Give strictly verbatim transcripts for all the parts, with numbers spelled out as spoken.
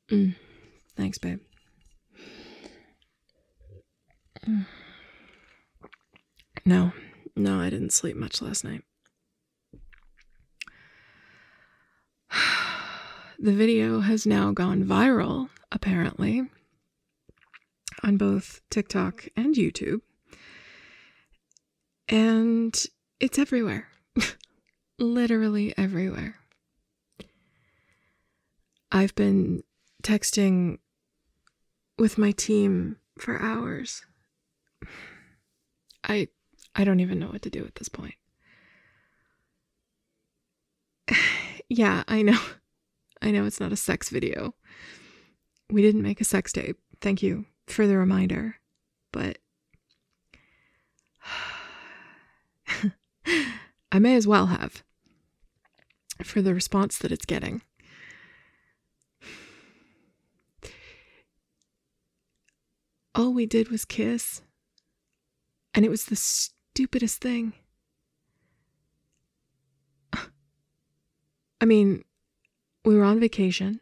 Mm. Thanks, babe. Mm. No, no, I didn't sleep much last night. The video has now gone viral, apparently, on both TikTok and YouTube. And it's everywhere. Literally everywhere. I've been texting with my team for hours. I I don't even know what to do at this point. Yeah, I know. I know it's not a sex video. We didn't make a sex tape. Thank you for the reminder. But I may as well have, for the response that it's getting. All we did was kiss. And it was the stupidest thing. I mean, we were on vacation.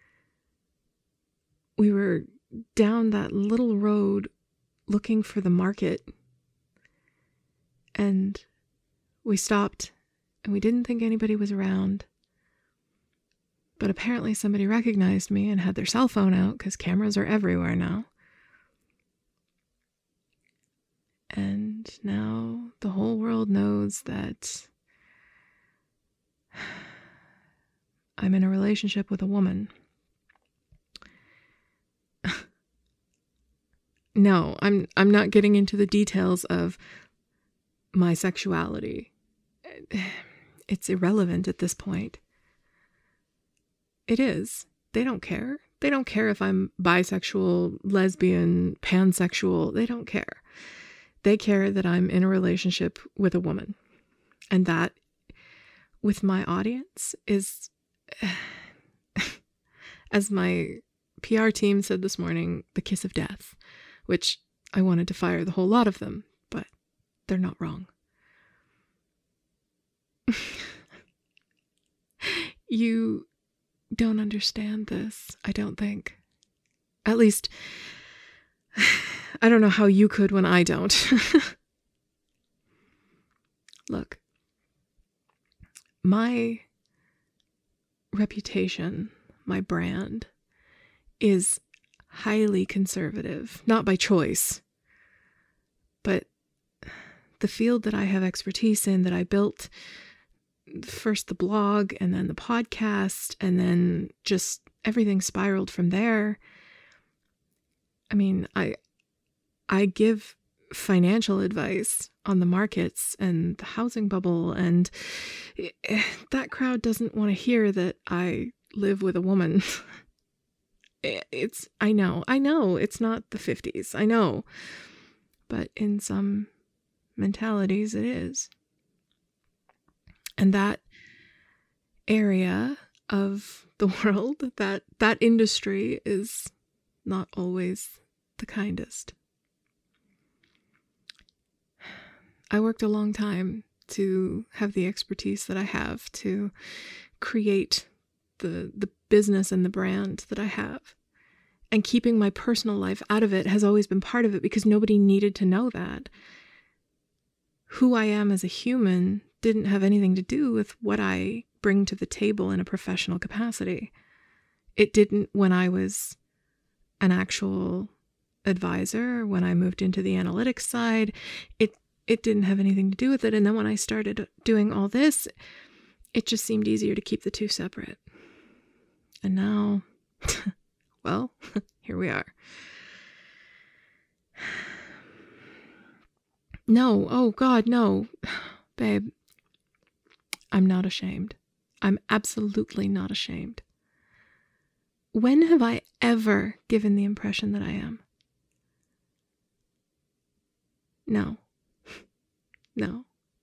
We were down that little road looking for the market. And we stopped and we didn't think anybody was around. But apparently somebody recognized me and had their cell phone out because cameras are everywhere now. And now the whole world knows that I'm in a relationship with a woman. No, I'm I'm not getting into the details of my sexuality. It's irrelevant at this point. It is. They don't care. They don't care if I'm bisexual, lesbian, pansexual. They don't care. They care that I'm in a relationship with a woman. And that, with my audience, is, as my P R team said this morning, the kiss of death, which I wanted to fire the whole lot of them, but they're not wrong. You don't understand this, I don't think. At least, I don't know how you could when I don't. Look, my reputation, my brand, is highly conservative, not by choice, but the field that I have expertise in, that I built, first the blog and then the podcast, and then just everything spiraled from there. I mean, I I give financial advice on the markets and the housing bubble, and that crowd doesn't want to hear that I live with a woman. It's, I know, I know it's not the fifties, I know, but in some mentalities it is. And that area of the world, that that industry is not always the kindest. I worked a long time to have the expertise that I have to create the the business and the brand that I have. And keeping my personal life out of it has always been part of it because nobody needed to know that. Who I am as a human didn't have anything to do with what I bring to the table in a professional capacity. It didn't when I was an actual advisor, when I moved into the analytics side. It it didn't have anything to do with it. And then when I started doing all this, it just seemed easier to keep the two separate. And now, well, here we are. No, oh God, no. Babe, I'm not ashamed. I'm absolutely not ashamed. When have I ever given the impression that I am? No. No.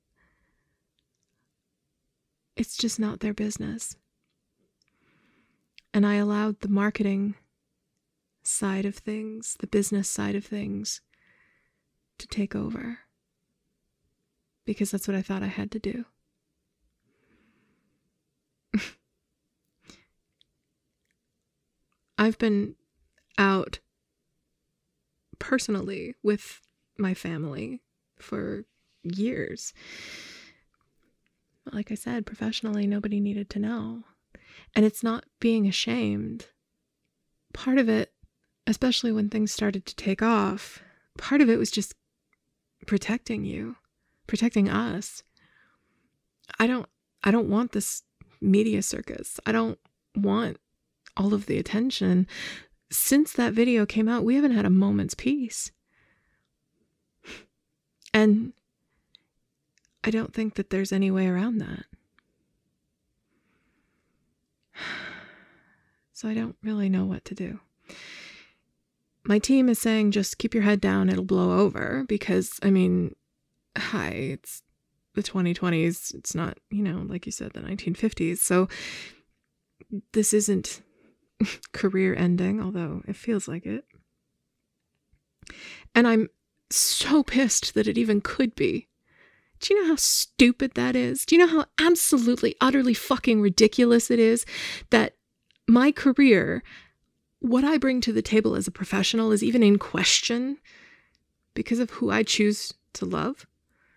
It's just not their business. And I allowed the marketing side of things, the business side of things, to take over. Because that's what I thought I had to do. I've been out personally with my family for years. Like I said, professionally, nobody needed to know. And it's not being ashamed. Part of it, especially when things started to take off, part of it was just protecting you, protecting us. I don't, I don't want this media circus. I don't want all of the attention. Since that video came out, we haven't had a moment's peace. And I don't think that there's any way around that. So I don't really know what to do. My team is saying just keep your head down, it'll blow over, because, I mean, hi, it's the twenty twenties. It's not, you know, like you said, the nineteen fifties. So this isn't career ending, although it feels like it. And I'm so pissed that it even could be. Do you know how stupid that is? Do you know how absolutely, utterly fucking ridiculous it is that my career, what I bring to the table as a professional, is even in question because of who I choose to love?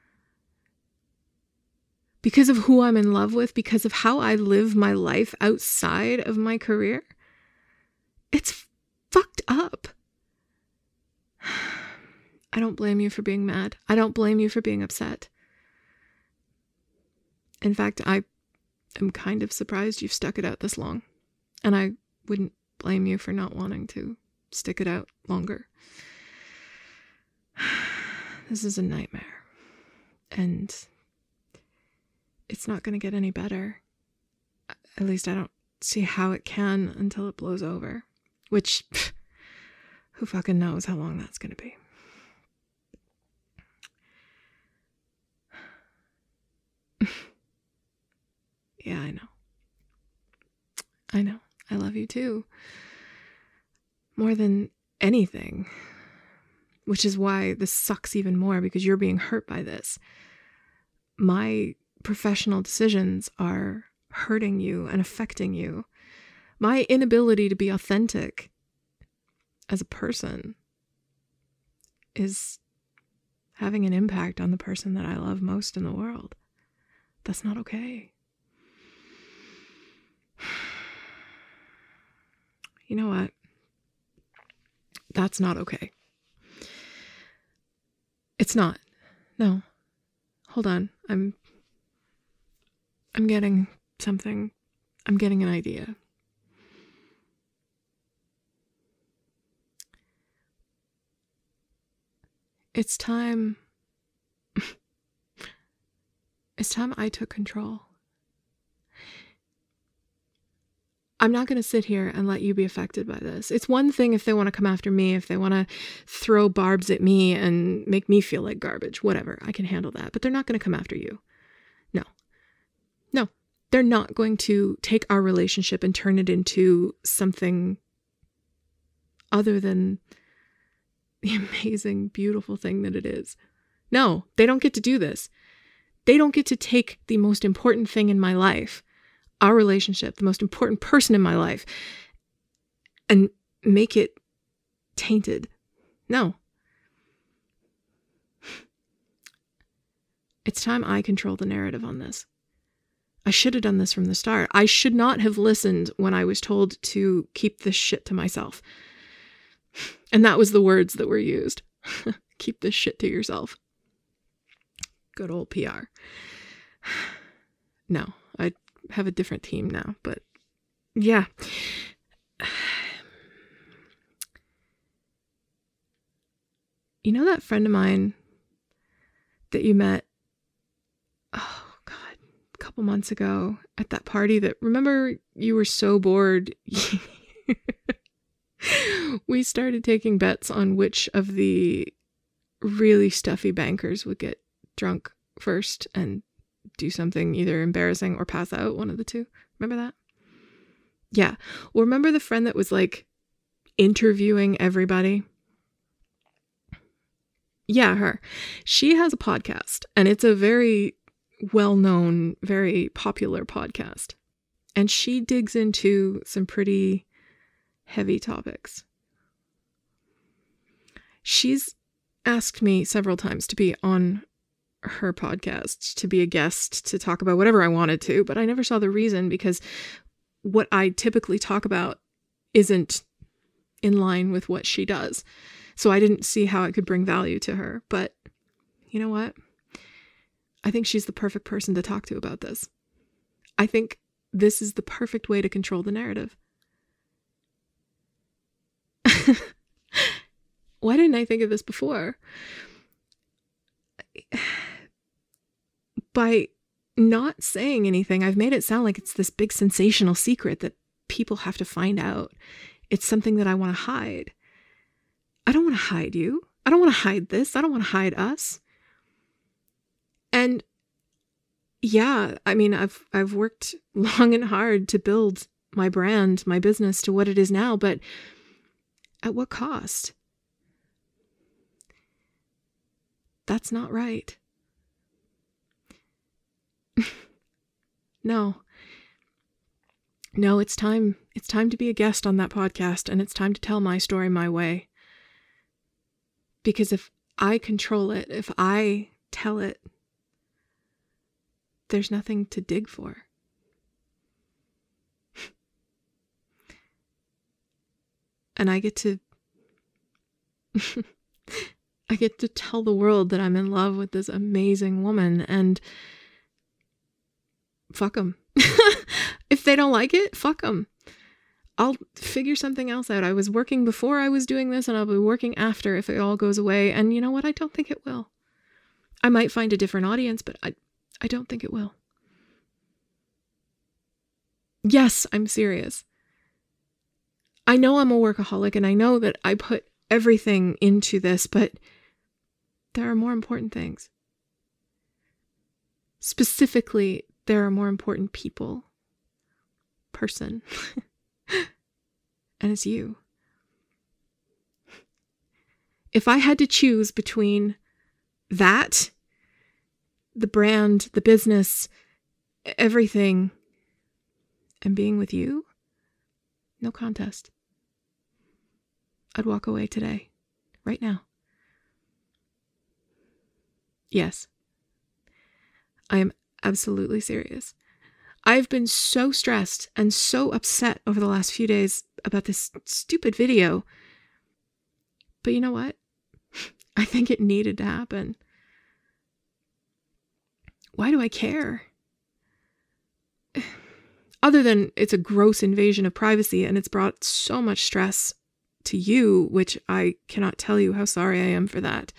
Because of who I'm in love with? Because of how I live my life outside of my career? It's fucked up. I don't blame you for being mad. I don't blame you for being upset. In fact, I am kind of surprised you've stuck it out this long. And I wouldn't blame you for not wanting to stick it out longer. This is a nightmare. And it's not going to get any better. At least I don't see how it can until it blows over. Which, who fucking knows how long that's going to be. Yeah, I know. I know. I love you too. More than anything. Which is why this sucks even more, because you're being hurt by this. My professional decisions are hurting you and affecting you. My inability to be authentic as a person is having an impact on the person that I love most in the world. That's not okay. You know what? That's not okay. It's not. No. Hold on. I'm I'm getting something. I'm getting an idea. It's time. It's time I took control. I'm not going to sit here and let you be affected by this. It's one thing if they want to come after me, if they want to throw barbs at me and make me feel like garbage, whatever. I can handle that. But they're not going to come after you. No. No. They're not going to take our relationship and turn it into something other than the amazing, beautiful thing that it is. No, they don't get to do this. They don't get to take the most important thing in my life, our relationship, the most important person in my life, and make it tainted. No. It's time I control the narrative on this. I should have done this from the start. I should not have listened when I was told to keep this shit to myself. And that was the words that were used. Keep this shit to yourself. Good old P R. No, I have a different team now, but yeah. You know that friend of mine that you met, oh God, a couple months ago at that party that, remember, you were so bored. We started taking bets on which of the really stuffy bankers would get drunk first and do something either embarrassing or pass out, one of the two. Remember that? Yeah. Well, remember the friend that was like interviewing everybody? Yeah, her. She has a podcast, and it's a very well-known, very popular podcast. And she digs into some pretty heavy topics. She's asked me several times to be on her podcast, to be a guest, to talk about whatever I wanted to, but I never saw the reason because what I typically talk about isn't in line with what she does. So I didn't see how it could bring value to her. But you know what? I think she's the perfect person to talk to about this. I think this is the perfect way to control the narrative. Why didn't I think of this before? By not saying anything, I've made it sound like it's this big sensational secret that people have to find out. It's something that I want to hide. I don't want to hide you. I don't want to hide this. I don't want to hide us. And yeah, I mean, I've I've worked long and hard to build my brand, my business to what it is now, but at what cost? That's not right. No. No, it's time. It's time to be a guest on that podcast, and it's time to tell my story my way. Because if I control it, if I tell it, there's nothing to dig for. And I get to I get to tell the world that I'm in love with this amazing woman, and fuck them. If they don't like it, fuck them. I'll figure something else out. I was working before I was doing this, and I'll be working after if it all goes away. And you know what? I don't think it will. I might find a different audience, but I, I don't think it will. Yes, I'm serious. I know I'm a workaholic, and I know that I put everything into this, but there are more important things. Specifically, there are more important people. Person. And it's you. If I had to choose between that, the brand, the business, everything, and being with you, no contest. I'd walk away today, right now. Yes. I am absolutely serious. I've been so stressed and so upset over the last few days about this stupid video. But you know what? I think it needed to happen. Why do I care? Other than it's a gross invasion of privacy and it's brought so much stress to you, which I cannot tell you how sorry I am for that.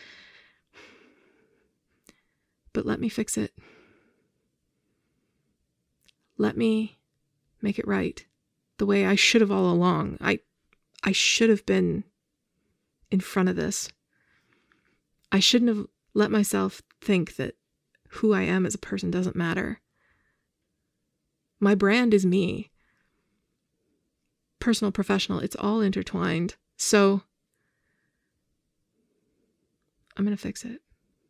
But let me fix it. Let me make it right the way I should have all along. I I should have been in front of this. I shouldn't have let myself think that who I am as a person doesn't matter. My brand is me. Personal, professional, it's all intertwined. So I'm going to fix it.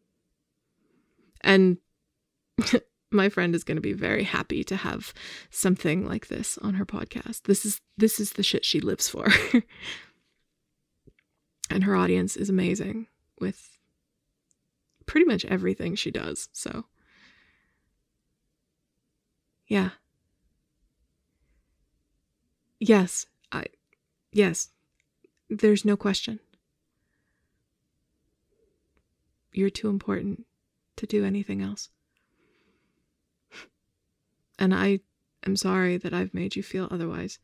And my friend is going to be very happy to have something like this on her podcast. This is this is the shit she lives for. And her audience is amazing with pretty much everything she does. So, yeah. Yes, I yes. There's no question. You're too important to do anything else. And I am sorry that I've made you feel otherwise.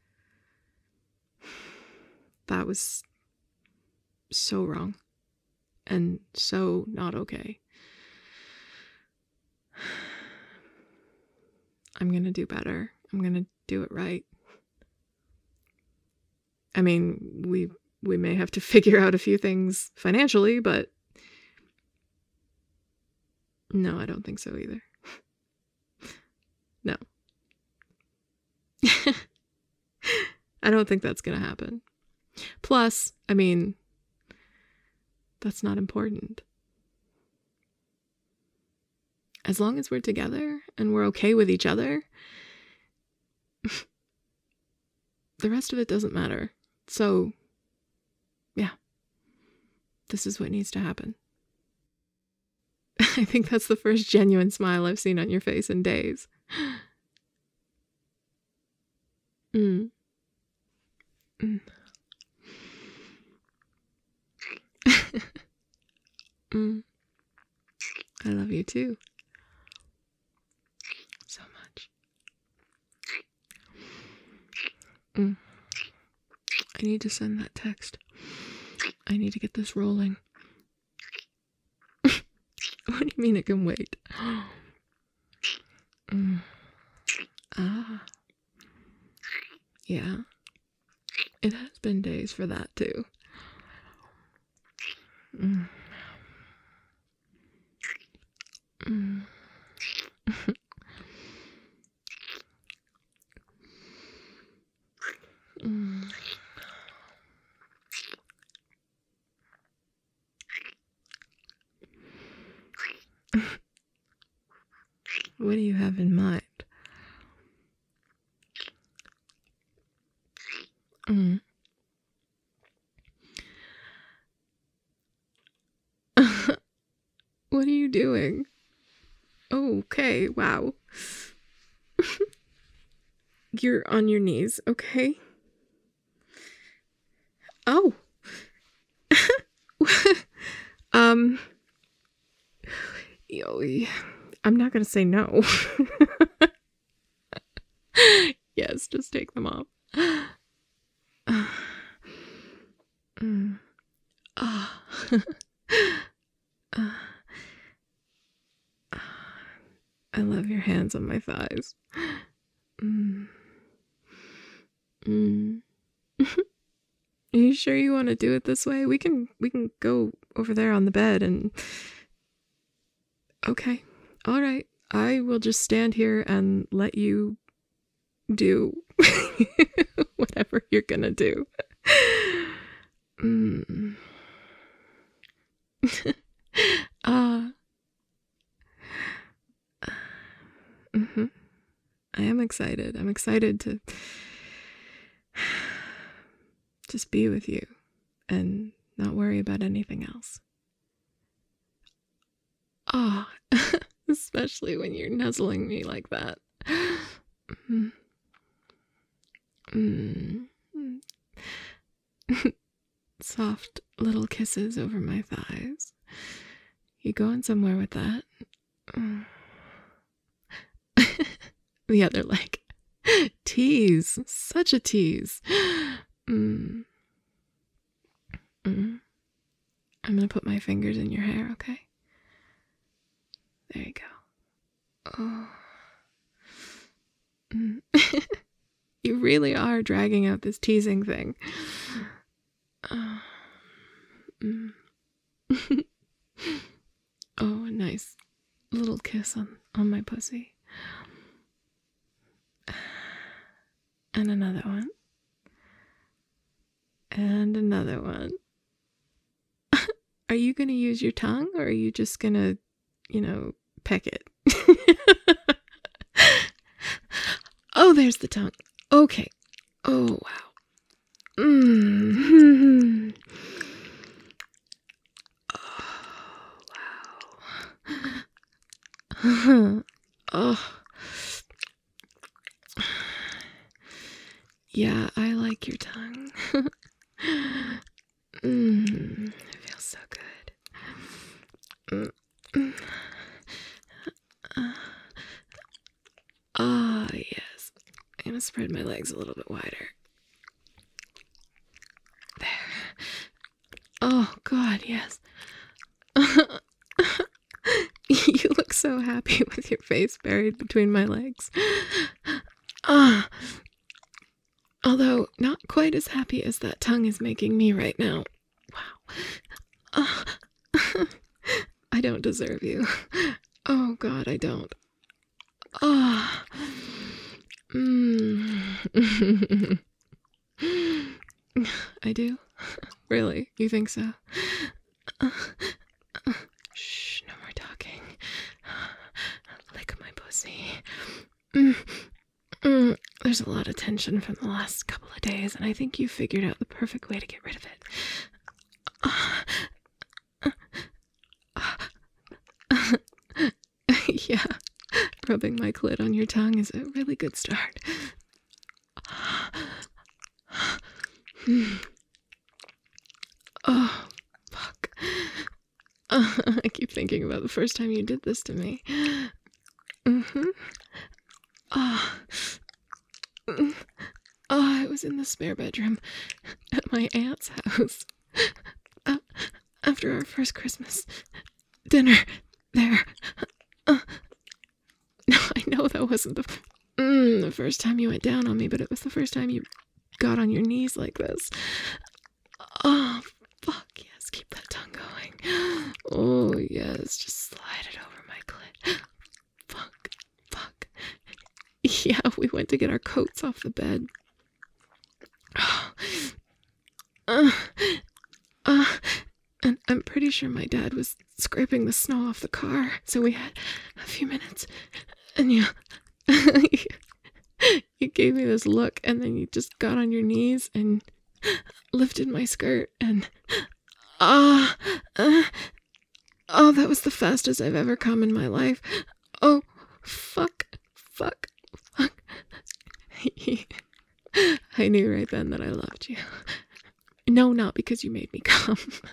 That was so wrong and so not okay. I'm going to do better. I'm going to do it right. I mean, we we may have to figure out a few things financially, but no, I don't think so either. No. I don't think that's going to happen. Plus, I mean, that's not important. As long as we're together and we're okay with each other, the rest of it doesn't matter. So, yeah, this is what needs to happen. I think that's the first genuine smile I've seen on your face in days. Mm. Mm. mm. I love you too. So much. Mm. I need to send that text. I need to get this rolling. What do you mean it can wait? mm. Ah. Yeah. It has been days for that too. Mm. Mm. mm. What do you have in mind? Mm. What are you doing? Oh, okay, wow. You're on your knees, okay? Oh. um. Yo, I'm not gonna say no. Yes, just take them off. mm. Ah. uh. I love your hands on my thighs. Mm. Mm. Are you sure you want to do it this way? We can we can go over there on the bed and... Okay. All right. I will just stand here and let you do whatever you're gonna do. Mm. uh, mm-hmm. I am excited. I'm excited to just be with you and not worry about anything else. Ah, oh, especially when you're nuzzling me like that. Mm. Mm. Soft little kisses over my thighs. You going somewhere with that? Mm. The other leg. Tease. Such a tease. Mm. Mm. I'm gonna put my fingers in your hair, okay? There you go. Oh. Mm. You really are dragging out this teasing thing. Uh, mm. Oh, a nice little kiss on, on my pussy. And another one. And another one. Are you going to use your tongue, or are you just going to, you know, peck it? Oh, there's the tongue. Okay. Oh, wow. Mm-hmm. Oh, wow. Oh. Yeah, I like your tongue. mm, it feels so good. Mm. Ah, uh, yes. I'm gonna spread my legs a little bit wider. There. Oh, God, yes. You look so happy with your face buried between my legs. Ah. Although, not quite as happy as that tongue is making me right now. Wow. Uh, I don't deserve you. Oh, God, I don't. Ah. Oh. Mm. I do? Really? You think so? Uh, uh, shh, no more talking. Lick my pussy. Mm. Mm, there's a lot of tension from the last couple of days, and I think you figured out the perfect way to get rid of it. Yeah, rubbing my clit on your tongue is a really good start. Oh, fuck. Uh, I keep thinking about the first time you did this to me. Mm-hmm. Oh. Oh, I was in the spare bedroom at my aunt's house. Uh, after our first Christmas dinner there. Uh, no, I know that wasn't the, mm, the first time you went down on me, but it was the first time you got on your knees like this. Oh, fuck, yes, keep that tongue going. Oh, yes, just slide it over my clit. Fuck, fuck. Yeah, we went to get our coats off the bed. Oh. Uh, uh, and I'm pretty sure my dad was scraping the snow off the car, so we had a few minutes, and you, you gave me this look, and then you just got on your knees and lifted my skirt, and ah, uh, uh, oh, that was the fastest I've ever come in my life. Oh, fuck, fuck, fuck. I knew right then that I loved you. No, not because you made me come.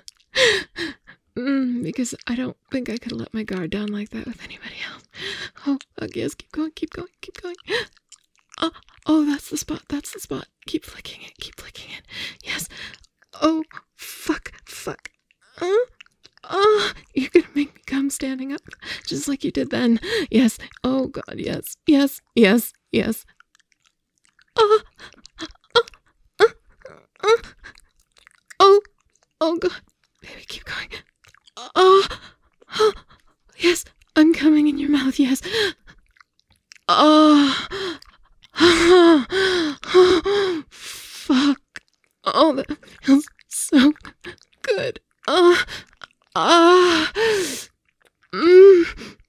mm, because I don't think I could let my guard down like that with anybody else. Oh, fuck, yes, keep going, keep going, keep going. Oh, oh, that's the spot, that's the spot. Keep flicking it, keep flicking it. Yes. Oh, fuck, fuck. Uh, oh, you're gonna make me come standing up, just like you did then. Yes. Oh, God, yes, yes, yes, yes. Oh, oh, oh, oh, oh, oh, God. Baby, keep going. Oh, oh, yes, I'm coming in your mouth, yes. Oh, oh, oh, fuck. Oh, that feels so good. Oh, ah, mm,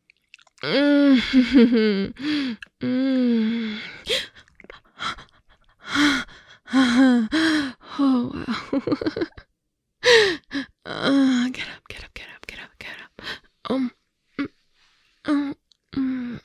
mm, mm. Oh, wow. uh, get up, get up, get up, get up, get up. Um, mm, um, mm.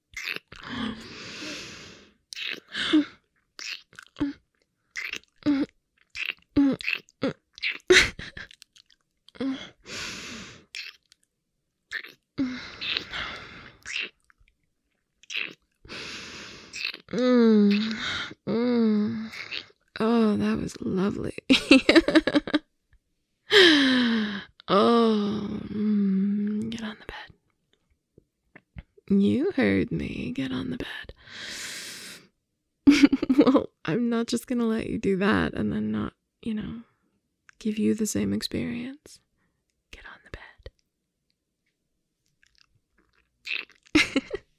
Mm, mm. Oh, that was lovely. Oh, mm, get on the bed. You heard me. Get on the bed. Well, I'm not just gonna let you do that and then not, you know, give you the same experience. Get on the bed.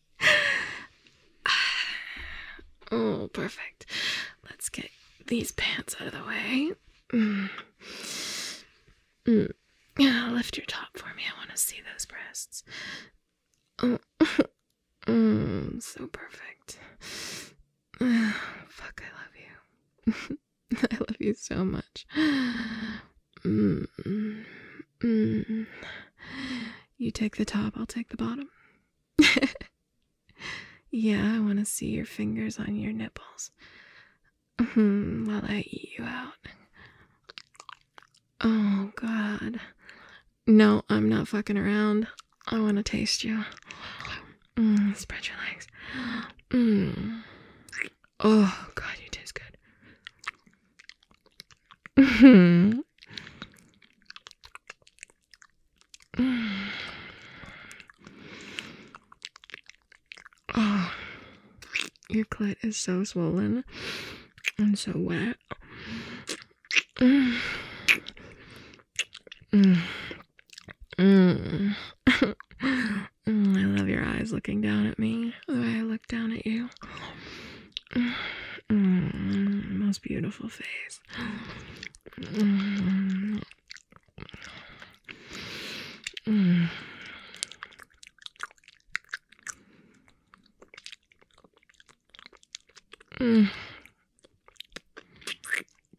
Oh, perfect. Let's get these pants out of the way. Mm. Mm. Yeah, lift your top for me. I want to see those breasts. Oh, mm, so perfect. Fuck, I love you. I love you so much. Mm, mm. You take the top, I'll take the bottom. Yeah, I want to see your fingers on your nipples mm, while I eat you out. Oh, God. No, I'm not fucking around. I want to taste you. Mm, spread your legs. Mm. Oh, God, you taste good. Mm-hmm. Mm. Oh, your clit is so swollen and so wet. Mm. Mm. Mm. Mm, I love your eyes looking down at me, the way I look down at you. Mm, most beautiful face. Mm. Mm.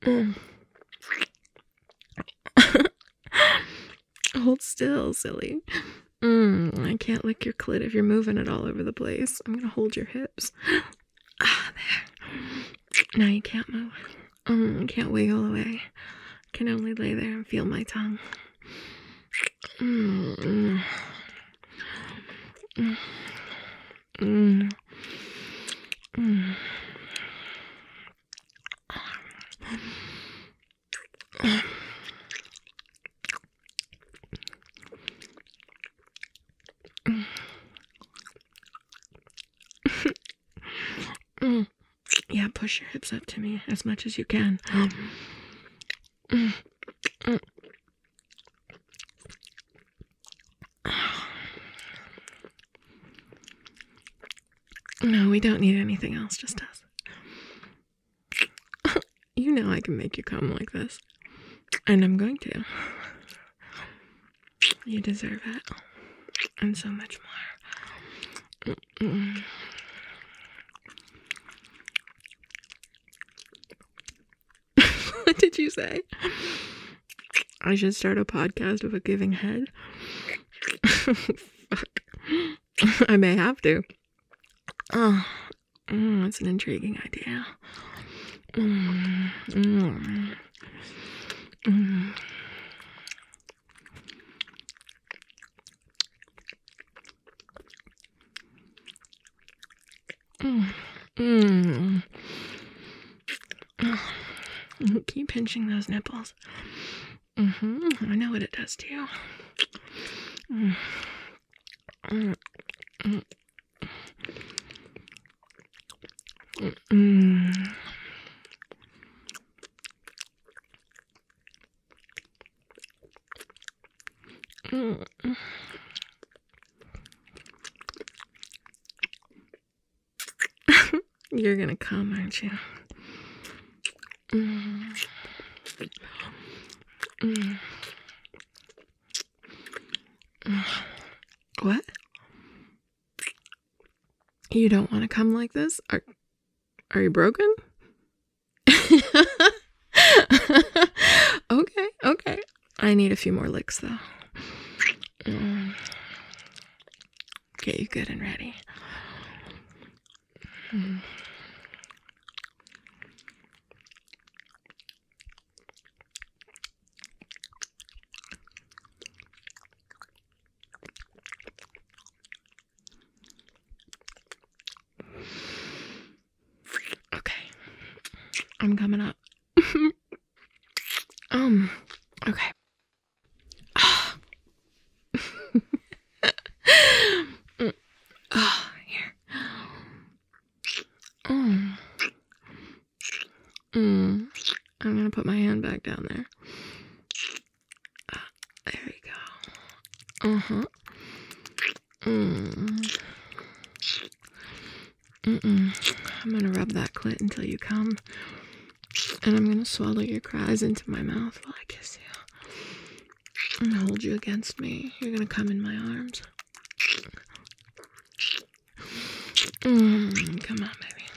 Mm. Hold still, silly. Mm, I can't lick your clit if you're moving it all over the place. I'm gonna hold your hips. Ah, there. Now you can't move. Mm, you can't wiggle away. Can only lay there and feel my tongue. Mm, mm, mm, mm, mm. Mm. Yeah, push your hips up to me as much as you can. Mm. Mm. No, we don't need anything else, just us. You know I can make you come like this. And I'm going to. You deserve it. And so much more. Mm-mm. What did you say? I should start a podcast of a giving head? Fuck. I may have to. Oh, mm, it's an intriguing idea. Mm, mm, mm. Mm, mm. Keep pinching those nipples. Mm-hmm. I know what it does to you. Mm. Mm. Mm. Mm. Mm. You're gonna come, aren't you? Mm. Mm. Mm. What? You don't want to come like this? Are Are you broken? Okay, okay. I need a few more licks, though. Mm. Get you good and ready. Mm. Okay. I'm coming up. um, okay. mm. Oh, here. Mm. Mm. I'm gonna put my hand back down there. Ah, there we go. Uh-huh. Mm. Mm-mm. I'm gonna rub that clit until you come. And I'm gonna swallow your cries into my mouth while I kiss you. And hold you against me. You're gonna come in my arms. Mm, come on, baby.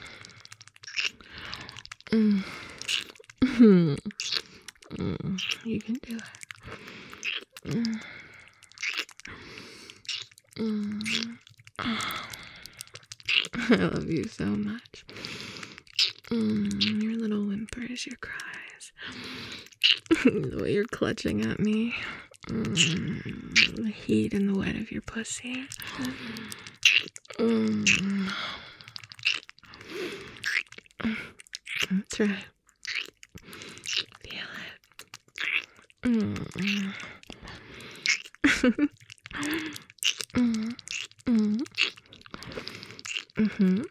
Mm. Mm. Mm. You can do it. Mm. Mm. Oh. I love you so much. Mm. Your little whimpers, your cries. The way you're clutching at me. Mm. The heat and the wet of your pussy. Mm. That's right. Feel it. Mm. mm. Mm. Mm-hmm.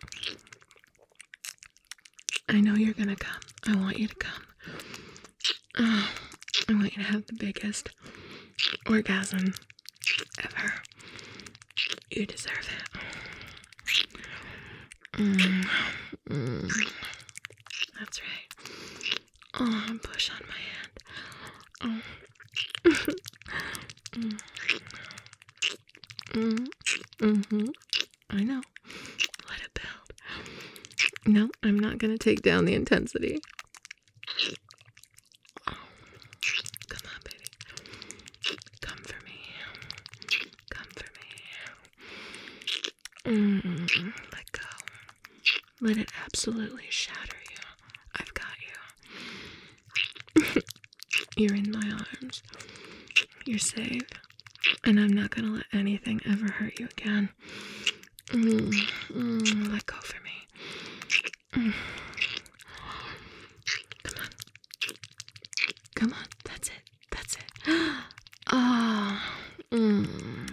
I know you're gonna come. I want you to come. Oh, I want you to have the biggest orgasm ever. You deserve it. Mm. Mm. That's right. Oh, push on my hand. Oh. mm. Mm. Mm-hmm. I know. Let it build. No, I'm not gonna take down the intensity. Mm, let go. Let it absolutely shatter you. I've got you. You're in my arms. You're safe. And I'm not gonna let anything ever hurt you again. Mm, mm, let go for me. Mm. Come on. Come on. That's it. That's it. Ah. Mm.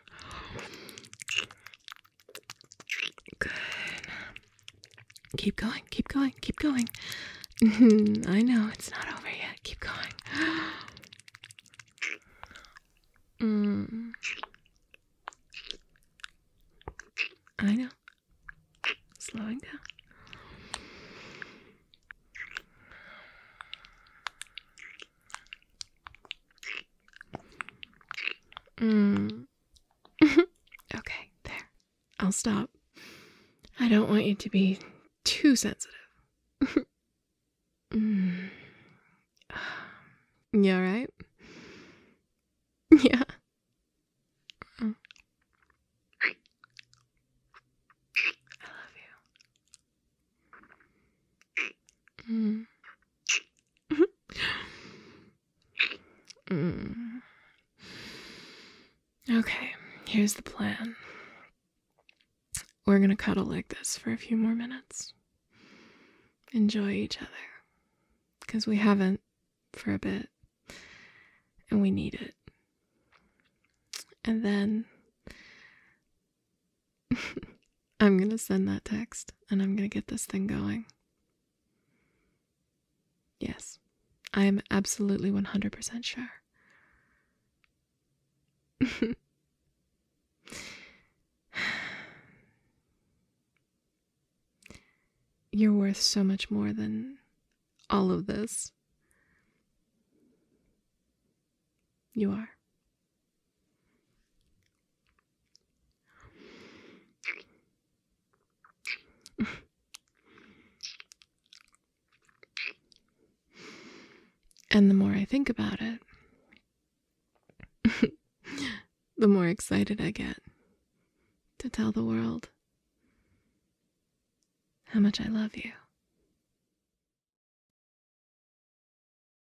Good. Keep going. Keep going. Keep going. I know it's not over yet. Keep going. Mm. I know. Slowing down. Mm. Okay, there. I'll stop. I don't want you to be too sensitive. mm. You alright? Yeah. Oh. I love you. Mm. mm. Okay, here's the plan. We're gonna cuddle like this for a few more minutes. Enjoy each other. Because we haven't for a bit. And we need it. And then I'm gonna send that text and I'm gonna get this thing going. Yes, I am absolutely one hundred percent sure. You're worth so much more than all of this. You are. And the more I think about it, the more excited I get to tell the world how much I love you.